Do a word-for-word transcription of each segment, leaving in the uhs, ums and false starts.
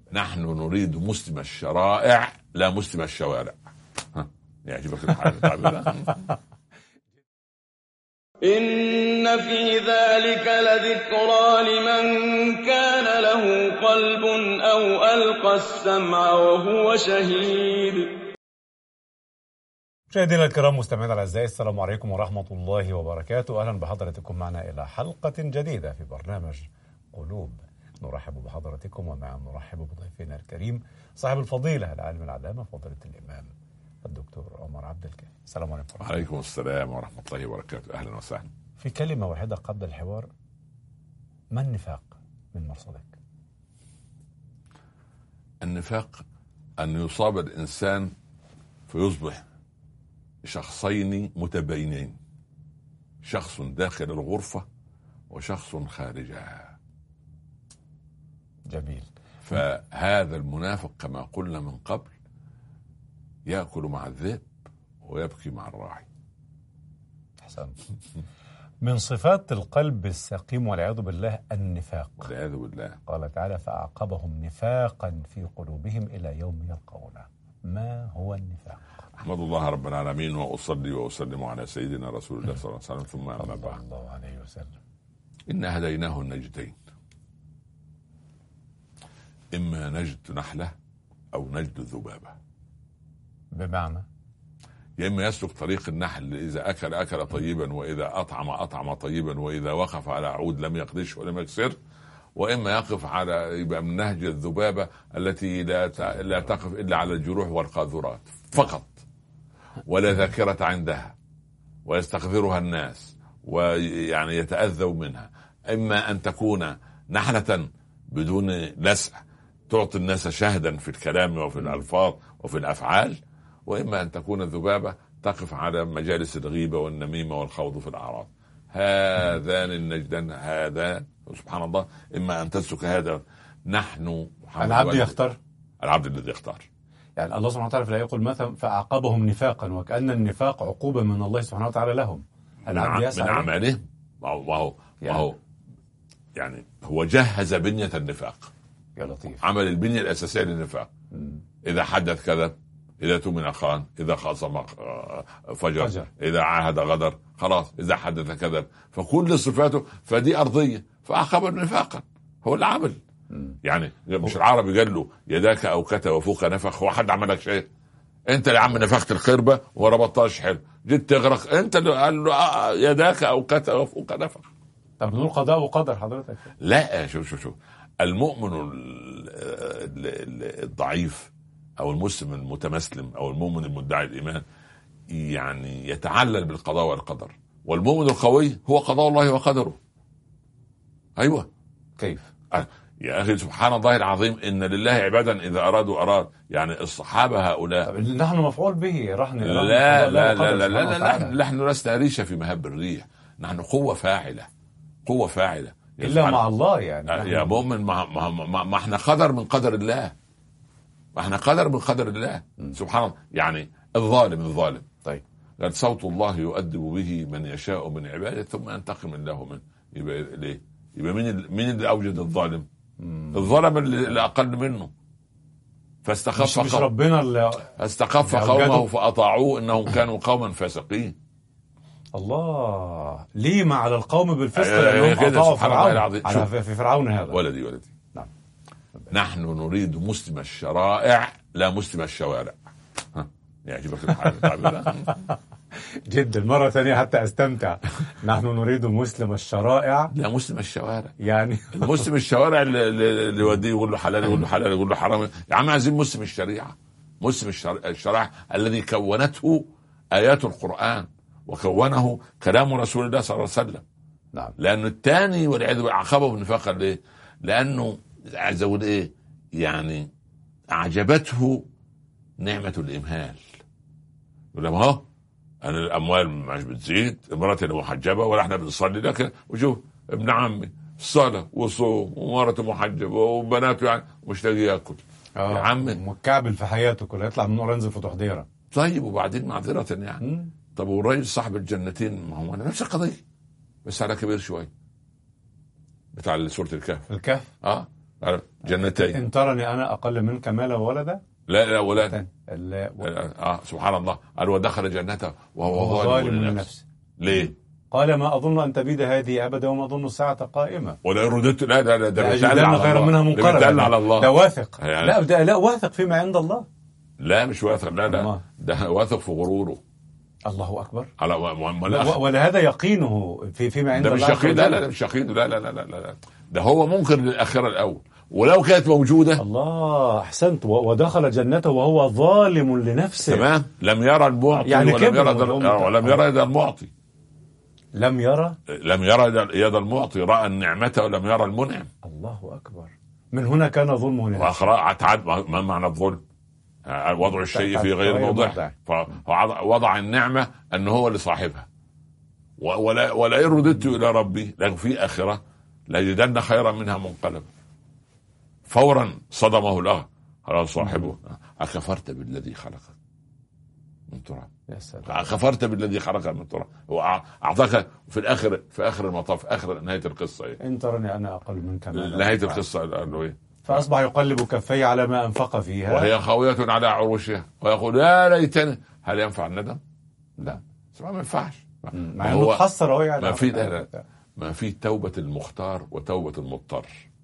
نحن نريد مسلم الشرائع لا مسلم الشوارع. يعجبك التعبير؟ إن في ذلك لذكرى لمن كان له قلب أو ألقى السمع وهو شهيد. مشاهدينا الكرام، مستمعينا الاعزاء، السلام عليكم ورحمه الله وبركاته. اهلا بحضراتكم معنا الى حلقه جديده في برنامج قلوب. نرحب بحضراتكم ومع نرحب بضيفنا الكريم صاحب الفضيله العالم العلامه فضيله الامام الدكتور عمر عبد الكافي. السلام عليكم. وعليكم السلام ورحمه الله وبركاته. اهلا وسهلا. في كلمه واحده قبل الحوار، ما النفاق من مرصدك؟ النفاق ان يصاب الانسان فيصبح شخصين متباينين، شخص داخل الغرفة وشخص خارجها. جميل. فهذا المنافق كما قلنا من قبل يأكل مع الذئب ويبكي مع الراعي. أحسن. من صفات القلب السقيم والعياذ بالله النفاق، والعياذ بالله. قال تعالى: فأعقبهم نفاقا في قلوبهم إلى يوم يلقونه. ما هو النفاق؟ أحمد الله رب العالمين وأصلي وأسلم على سيدنا رسول الله صلى الله عليه وسلم، ثم أما بعد. الله عليه وسلم. إنا هديناه النجدين، إما نجد نحلة أو نجد ذبابة. بمعنى يا إما يسلك طريق النحل، إذا أكل أكل طيبا، وإذا أطعم أطعم طيبا، وإذا وقف على عود لم يقدش ولم يكسر، وإما يقف على يبقى من نهج الذبابة التي لا لا تقف إلا على الجروح والقاذورات فقط، ولا ذاكرة عندها، ويستقذرها الناس ويعني يتأذوا منها. إما أن تكون نحلة بدون لسع تعطي الناس شهدا في الكلام وفي الألفاظ وفي الأفعال، وإما أن تكون الذبابة تقف على مجالس الغيبة والنميمة والخوض في الأعراض. هذان النجدان، هذا سبحان الله. إما أن تسلك هذا. نحن العبد يختار، العبد الذي يختار. يعني الله سبحانه وتعالى في الآية يقول مثلا: فأعقبهم نفاقا، وكأن النفاق عقوبة من الله سبحانه وتعالى لهم. العبد يسعى من أعماله، وهو وهو يعني هو جهز بنية النفاق. يا لطيف. عمل البنية الأساسية للنفاق. إذا حدث كذب، إذا تؤمن خان، إذا خاصم فجر, فجر، إذا عاهد غدر، خلاص، إذا حدث كذب. فكل صفاته فدي أرضية، فأعقب نفاقا. هو اللي عمل. يعني مش العربي قال له يداك أو كتا وفوق نفخ. هو حد عملك شيء؟ أنت اللي عم نفخت الخربة وربطتهاش حلو، جيت تغرق، أنت اللي قال له آه يداك أو كتا وفوق نفخ. طب نقول قضاء وقدر حضرتك؟ لا، شوف شوف شوف المؤمن الضعيف أو المسلم المتمسلم أو المؤمن المدعي الإيمان يعني يتعلل بالقضاء والقدر، والمؤمن القوي هو قضاء الله وقدره. أيوة. كيف؟ أه. يا أخي سبحان الله العظيم، إن لله عبادا إذا أرادوا أراد. يعني الصحابة هؤلاء نحن مفعول به. رحن لا لا لا لا لا, لا, لا نحن لسنا ريشة في مهب الريح، نحن قوة فاعلة، قوة فاعلة إلا مع الله. يعني يا مؤمن، ما, ما, ما, ما احنا قدر من قدر الله، ما احنا قدر من قدر الله. م. سبحان الله. يعني الظالم الظالم طيب قال: صوت الله يؤدب به من يشاء من عباده ثم ينتقم الله منه. يبقى ليه؟ يبقى مين مين اللي اوجد الظالم؟ م. الظالم اللي اقل منه. فاستخف مش, مش ربنا اللي استخف قومه فاطاعوه انهم كانوا قوما فاسقين. الله ليه على القوم بالفسق لانهم اطاعوا فرعون. على في فرعون هذا. ولدي ولدي نعم. نحن نريد مسلم الشرائع لا مسلم الشوارع. يعجبك التعبير؟ جدا. مرة ثانية حتى استمتع. نحن نريد مسلم الشرائع لا مسلم الشوارع. يعني مسلم الشوارع اللي يوديه يقول له حلال يقول له حلال يقول له حرام. يا عم عايزين مسلم الشريعة، مسلم الشرائع الذي كونته آيات القرآن وكونه كلام رسول الله صلى الله عليه وسلم. نعم. لأنه الثاني والعياذ بالله عاقبه بالنفاق. ليه؟ لأنه عايز أقول إيه، يعني أعجبته نعمة الإمهال. يقول لهم اهو انا الاموال مش بتزيد، مراتي اللي محجبه ولا احنا بنصلي، لكن وشوف ابن عمي صلاه وصوم ومراته محجبه وبناته يعني مش لاقي ياكل. اه يا عمي مكعبل في حياته كلها، يطلع من نور ينزل فتح ديره. طيب وبعدين معذره يعني م? طب والراجل صاحب الجنتين ما هو نفس القضيه بس على كبير شويه، بتاع سوره الكهف. الكهف اه جنتين. إن ترني أنا أقل منك مالا وولدا. لا لا ولد. لا و... آه سبحان الله. قال ودخل جنته وهو ظالم لنفسه. ليه؟ قال ما أظن أن تبيد هذه أبدا وما أظن الساعة قائمة. ولا رددت. لا لا لا ده بيدل خيرا منها منقلبا. على الله. ده واثق. يعني لا ده لا واثق فيما عند الله. لا مش واثق. لا لا ده واثق في غروره. الله أكبر. على ولا هذا يقينه في فيما عند الله. ده مش يقين. لا لا مش يقين. لا لا لا لا لا ده هو منكر للآخرة الأول، ولو كانت موجودة. الله أحسنت. ودخل جنته وهو ظالم لنفسه. تمام. لم يرى المعطي يعني ولم يرى دل... ولم يرى يد المعطي. لم يرى لم يرى يد المعطي، رأى النعمة ولم يرى المنعم. الله أكبر. من هنا كان ظلمه لنفسه. ما معنى الظلم؟ وضع الشيء في غير موضعه. فوضع النعمة أنه هو اللي صاحبها. ولا ولا إن رددت إلى ربي لكن في آخرة ليجدن خيرا منها منقلبا. فورا صدمه الأغى. قال صاحبه أكفرت بالذي خلقك من تراب. أكفرت بالذي خلقك من تراب. وأعطاك في الآخر، في آخر المطاف، آخر نهاية القصة إيه؟ إن ترني أنا أقل منك مالا. نهاية القصة قال له إيه؟ فأصبح يقلب كفيه على ما أنفق فيها وهي خاوية على عروشها ويقول يا ليتني. هل ينفع الندم؟ لا ما ينفعش. ما هو تحسر هو يعني. ما في لا لا ما في توبة المختار وتوبة المضطر.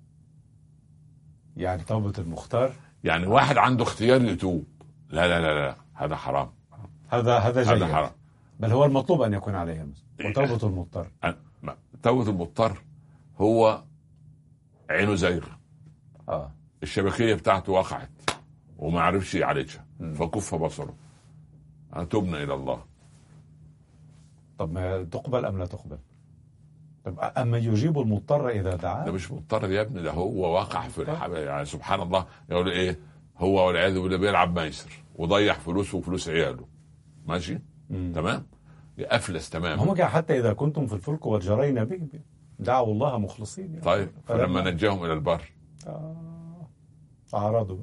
يعني توبة المختار يعني واحد عنده اختيار يتوب. لا لا لا لا هذا حرام. هذا هذا جيد. هذا حرام. بل هو المطلوب أن يكون عليه. وتوبة المضطر. توبة المضطر هو عينه زيغ. اه الشبكية بتاعته وقعت وما عرفش يعالجها فكف بصره. تبنا إلى الله. طب ما تقبل أم لا تقبل؟ طب أما يجيب المضطر إذا دعاه؟ ده مش مضطر يا ابني، ده هو واقع في الحب. يعني سبحان الله يقول إيه هو والعياذ بالله بيلعب ميسر وضيع فلوسه وفلوس عياله ماشي مم. تمام أفلس تماما. هم حتى إذا كنتم في الفلك وجرينا به دعوا الله مخلصين يعني. طيب فلما نجاهم إلى البر آه. أعرضوا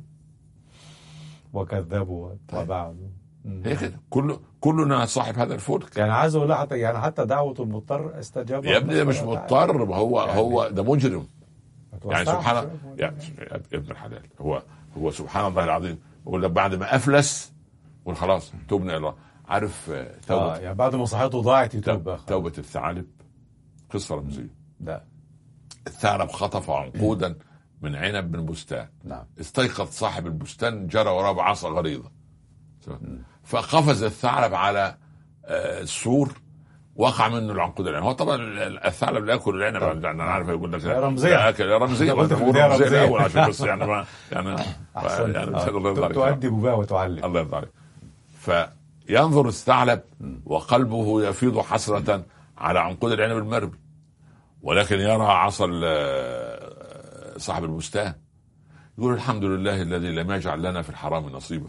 وكذبوا وبعدوا. هي كده كل كلنا صاحب هذا الفلك. يعني عايز اقول حتى يعني حتى دعوة المضطر استجاب يا ابني. ده مش مضطر هو يعني هو ده مجرم يعني سبحان الله يعني ابن الحلال. هو هو سبحان الله العظيم. يقول بعد ما افلس يقول خلاص تبنا الى الله. عارف توبة آه يعني بعد ما صحته ضاعت يتوب. توبة الثعالب قصة رمزية. ده الثعلب خطف عنقودا من عنب من بستان. نعم. استيقظ صاحب البستان جرى وراه بعصا غليظة فقفز الثعلب على السور وقع منه العنقود العنب. هو طبعا الثعلب لا ياكل العنب. انا عارف يقول لك رمزيه رمزيه رمزيه الاول عشان بس يعني ما يعني يعني تؤدب بها وتعلم. الله يرضى عليك. فينظر الثعلب وقلبه يفيض حسرة على عنقود العنب المرمي ولكن يرى عصا صاحب البستان يقول الحمد لله الذي لم يجعل لنا في الحرام نصيبا.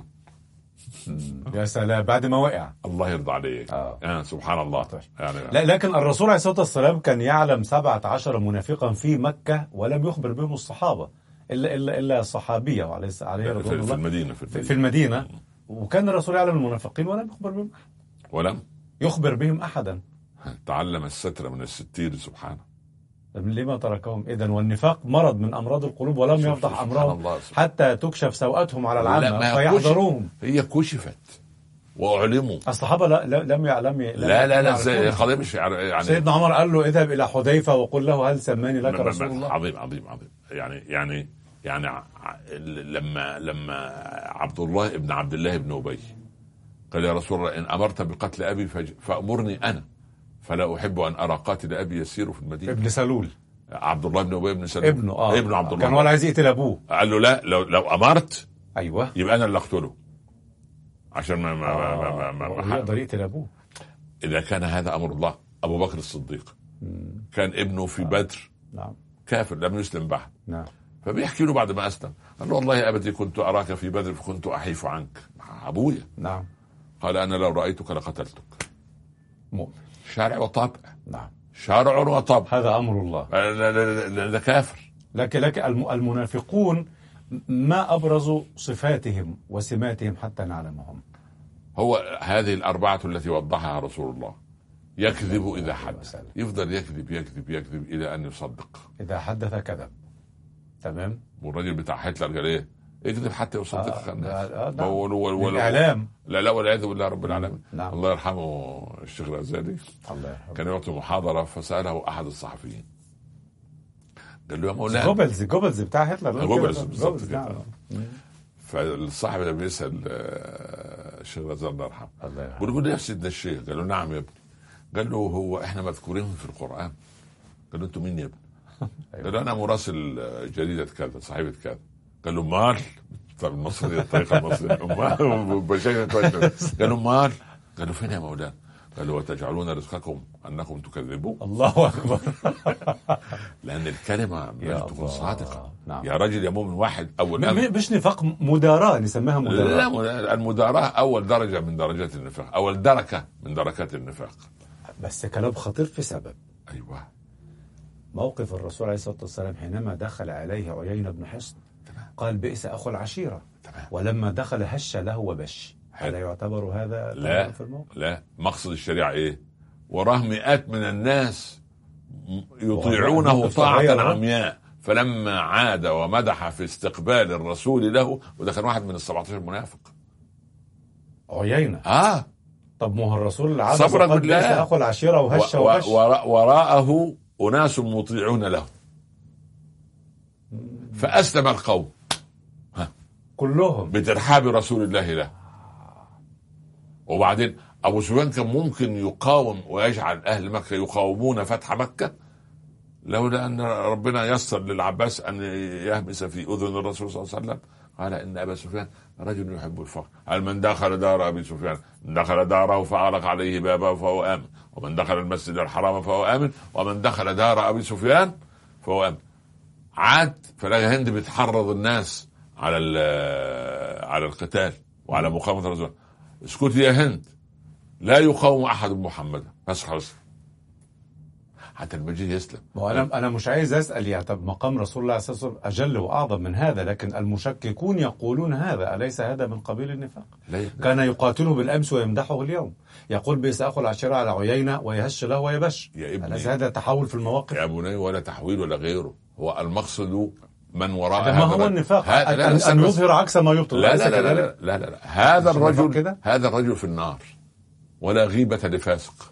يا سلام بعد ما وقع. الله يرضى عليك. آه. يعني سبحان الله يعني. لا لكن الرسول عليه الصلاة والسلام كان يعلم سبعة عشر منافقا في مكة ولم يخبر بهم الصحابة إلا إلا إلا الصحابية عليه عليه رضوان الله في المدينة في المدينة, في المدينة. وكان الرسول يعلم المنافقين ولم يخبر بهم أحد. ولم يخبر بهم أحدا. تعلم الستر من الستير سبحانه. لما تركهم إذن والنفاق مرض من أمراض القلوب ولم يفضح أمرهم حتى تكشف سوءاتهم على العامة فيحذروهم. هي كشفت وأعلموا. الصحابة لا لم يعلم. لا لا لا قضية مش يعني. سيدنا عمر قال له اذهب إلى حذيفة وقل له هل سماني لك رسول الله. عظيم عظيم عظيم. يعني يعني يعني لما لما عبد الله ابن عبد الله ابن أبي قال يا رسول الله إن أمرت بقتل أبي فأمرني أنا فلا أحب أن أرى قاتل أبي يسير في المدينة. ابن سلول عبد الله بن أبي بن سلول ابنه آه. ابن عبد الله كان ولا عايز يقتل أبوه. قال له لا لو لو أمرت أيوة يبقى أنا اللي أقتله عشان ما ما آه. ما ما, ما يقدر يقتل أبوه. إذا كان هذا أمر الله. أبو بكر الصديق مم. كان ابنه في آه. بدر نعم. كافر لم يسلم بعد. نعم. فبيحكي له بعد ما أسلم قال له والله يا أبتي كنت أراك في بدر فكنت أحيف عنك أبويا. نعم. قال أنا لو رأيتك لقتلتك. مؤمن. شارع وطبع. نعم. شارع وطبع. هذا أمر الله. ده كافر. لكن لكن المنافقون ما أبرز صفاتهم وسماتهم حتى نعلمهم. هو هذه الأربعة التي وضحها رسول الله. يكذب إذا حدث. يفضل يكذب يكذب يكذب إلى أن يصدق. إذا حدث كذب. تمام. والراجل بتاع هتلر قال ايه؟ اكذب حتى يصدقك آه الناس. آه نعم. وال- وال- وال- الإعلام. لا لا والعياذ بالله رب العالمين. نعم. الله يرحمه الشيخ الغزالي الله يرحمه. كان يعطي محاضرة فسأله أحد الصحفيين قال له يا مولانا جوبلز جوبلز بتاع هتلر. جوبلز بالظبط كده. نعم. فالصاحب ده بيسأل آه، الشيخ الغزالي الله يرحمه الله يرحمه. بيقول له يا سيدنا الشيخ؟ قال له نعم يا ابني. قال له هو احنا مذكورين في القرآن؟ قال له انتوا مين يا ابني؟ قال له انا مراسل جريدة كذا صحيفة كذا. قال له مال؟ طب المصرية الطريقة المصرية مال بشكل كويس. قال له مال؟ قال له فين يا مولانا؟ قال له وتجعلون رزقكم انكم تكذبون. الله اكبر. لان الكلمه يا تكون الله. صادقه. نعم. يا رجل يا مؤمن واحد اول م- م- مش نفاق، مداراة نسميها مداراة. لا م- المداراة اول درجه من درجات النفاق، اول دركه من دركات النفاق. بس كلام خطير في سبب. ايوه موقف الرسول عليه الصلاة والسلام حينما دخل عليه عيينة بن حصن قال بئس أخو العشيرة. تمام. ولما دخل هش له وبش. حلو. هل يعتبر هذا لا في الموقف؟ لا مقصد الشريعه ايه؟ وراه مئات من الناس يطيعونه طاعه عمياء، فلما عاد ومدح في استقبال الرسول له، وده كان واحد من السبعتاشر منافق. عيينة. اه طب ما هو الرسول اللي عاد صبرا قال بالله. بئس أخو العشيرة وهش و- وبش. و- وراءه أناس مطيعون له فأسلم القوم كلهم بترحاب رسول الله له. وبعدين أبو سفيان كان ممكن يقاوم ويجعل أهل مكة يقاومون فتح مكة لولا أن ربنا يسر للعباس أن يهمس في أذن الرسول صلى الله عليه وسلم. قال إن أبا سفيان رجل يحب الفقر. قال من دخل دار أبي سفيان من دخل داره فأغلق عليه بابه فهو آمن، ومن دخل المسجد الحرام فهو آمن، ومن دخل دار أبي سفيان فهو آمن. عاد فلقى هند بتحرض الناس على على القتال وعلى مقاومة الرسول. اسكتي يا هند، لا يقاوم أحد محمدا. بس خلاص حتى المجيد يسلم. وانا انا مش عايز اسال يعني طب مقام رسول الله صلى الله عليه وسلم اجل واعظم من هذا، لكن المشككون يقولون هذا، اليس هذا من قبيل النفاق؟ لا كان يقاتله بالامس ويمدحه اليوم، يقول بئس اخو العشيره على عيينه ويهش له ويبش. يا ابني اليس هذا تحول في المواقف؟ يا بني ولا تحويل ولا غيره، هو المقصد من وراء هذا ما هو النفاق، هذا أن, لا أن, لا أن يظهر عكس ما يبطل. لا لا لا, لا, لا, لا, لا, لا. هذا الرجل كده؟ هذا الرجل في النار ولا غيبة لفاسق.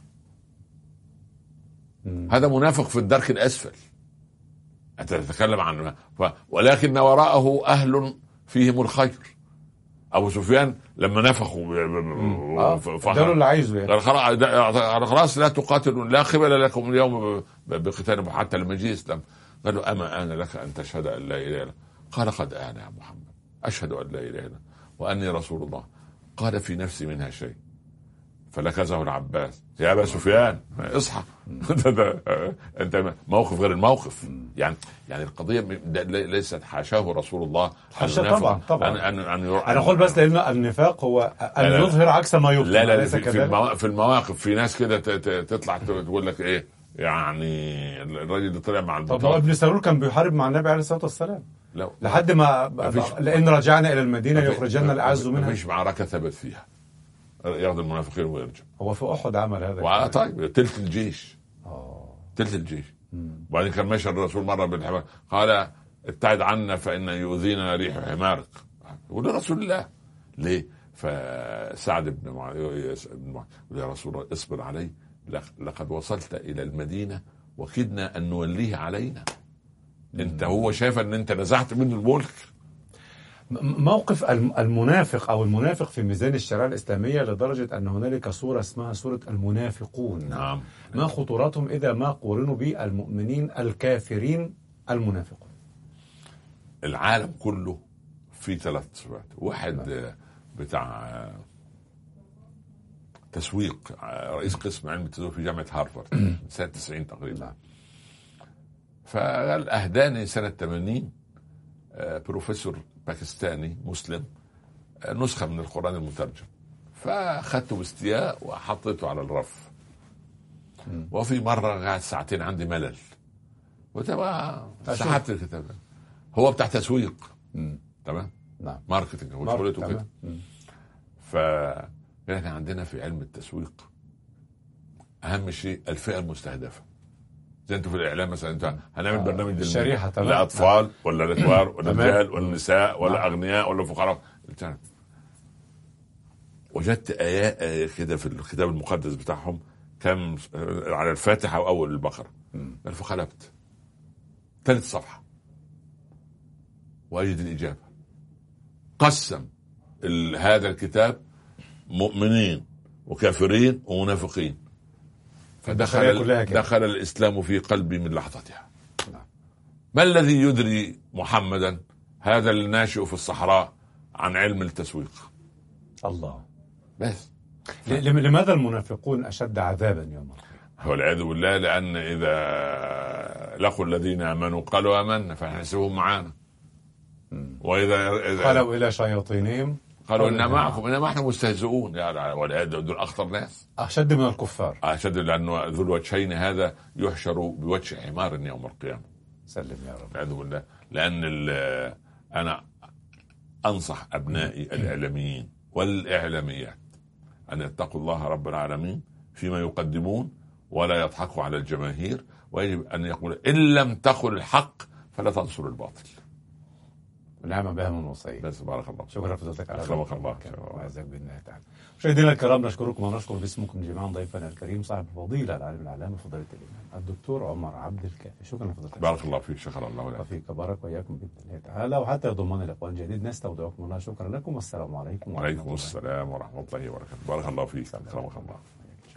هذا منافق في الدرك الأسفل. أنت تتكلم عن ف... ولكن وراءه أهل فيهم الخير. أبو سفيان لما نفخوا ادوا اللي عايزه يعني. قال خلاص لا تقاتلون، لا قبل لكم اليوم بقتال حتى لما جاء الإسلام. قالوا أما آن لك أن تشهد أن لا إله إلا الله؟ قال قد آن يا محمد، أشهد أن لا إله إلا الله وأني رسول الله. قال في نفسي منها شيء فلكزه العباس يا أبا سفيان اصحى. أنت موقف غير الموقف. يعني يعني القضية ليست حاشاه رسول الله. حاشا طبعا طبعا. أن أن أن أنا أقول بس لأن النفاق هو أن يظهر عكس ما يبطل. لا لا, لا في, في, المواقف في المواقف في ناس كده تطلع تقول لك إيه يعني الراجل اللي طلع مع البطل. طب ابن سلول كان بيحارب مع النبي عليه الصلاة والسلام لا لحد ما لأن رجعنا إلى المدينة يخرجنا الأعز منها. مفيش معركة ثبت فيها ياخذ المنافقين ويرجع. هو في أحد عمل هذا. طيب تلت الجيش. أوه. تلت الجيش. وبعدين كان ماشي الرسول مرة بالحمار قال ابتعد عنا فإن يؤذينا ريح حمارك. يقول رسول الله ليه؟ فسعد بن معاذ يا رسول الله اصبر علي لقد وصلت إلى المدينة وكدنا أن نوليه علينا. انت هو شايف ان انت نزعت منه الملك. موقف المنافق او المنافق في ميزان الشريعه الاسلاميه لدرجه ان هنالك سوره اسمها سوره المنافقون. نعم. ما خطورتهم اذا ما قورنوا بالمؤمنين الكافرين المنافقون؟ العالم كله في ثلاث صفات. واحد بتاع تسويق، رئيس قسم علم التسويق في جامعه هارفارد سنه تسعين تقريبا. فقال اهداني سنه ثمانين بروفيسور باكستاني مسلم نسخة من القرآن المترجم، فأخذته باستياء وحطيته على الرف. وفي مرة قاعد ساعتين عندي ملل وتبقى سحبت الكتاب. هو بتاع تسويق تمام نعم ماركتنج هو شغلته كده. فإحنا عندنا في علم التسويق أهم شيء الفئة المستهدفة. زي انتوا في الاعلام مثلا، انت هنعمل آه برنامج الشريحه للاطفال ولا للكبار ولا الرجال ولا النساء ولا اغنياء ولا فقراء. وجدت ايات كده في الكتاب المقدس بتاعهم كم على الفاتحه واول البقره، فقلبت ثالث صفحه واجد الاجابه. قسم هذا الكتاب مؤمنين وكافرين ومنافقين، فدخل دخل الإسلام في قلبي من لحظتها. ما الذي يدري محمدا هذا الناشئ في الصحراء عن علم التسويق؟ الله. بس لماذا المنافقون أشد عذابا يوم القيامة؟ والعياذ بالله، لأن إذا لقوا الذين آمنوا قالوا آمنا فنحسبهم معانا، وإذا قالوا إلى شياطينهم قالوا إننا معكم إنما احنا مستهزئون. يعني والعياذ دول أخطر ناس، أشد من الكفار، أشد، لأنه ذو الوجهين هذا يحشر بوجه حمار يوم القيامة. سلم يا رب. والعياذ بالله. لأن أنا أنصح أبنائي الإعلاميين والإعلاميات أن يتقوا الله رب العالمين فيما يقدمون ولا يضحكوا على الجماهير، ويجب أن يقول إن لم تقل الحق فلا تنصر الباطل. ونعم بها من وصية. بس بارك الله. شكرا فضلتك على أكرمك الله وعزك بإذن الله تعالى. مشاهدينا الكرام، نشكركم ونشكر باسمكم جميعا ضيفنا الكريم صاحب الفضيلة العالم العلامة فضيلة الإمام الدكتور عمر عبد الكافي. شكرا لفضلتك. بارك الله فيك. شكرا الله لك. وفيك بارك وإياكم بإذن الله تعالى. وحتى يضمن لقاء جديد نستودعكم الله. شكرا لكم والسلام عليكم. وعليكم السلام ورحمة الله وبركاته. بارك الله فيك. أكرمك الله.